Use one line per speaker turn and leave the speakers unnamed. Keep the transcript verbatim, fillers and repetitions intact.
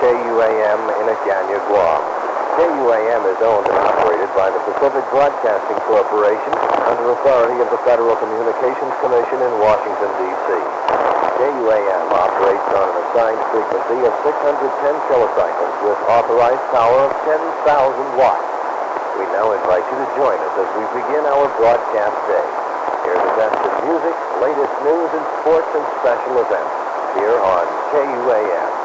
U A M in Agana, Guam. K U A M is owned and operated by the Pacific Broadcasting Corporation under authority of the Federal Communications Commission in Washington, D C K U A M operates on an assigned frequency of six hundred ten kilocycles with authorized power of ten thousand watts. We now invite you to join us as we begin our broadcast day. Hear the best of music, latest news and sports and special events here on K U A M.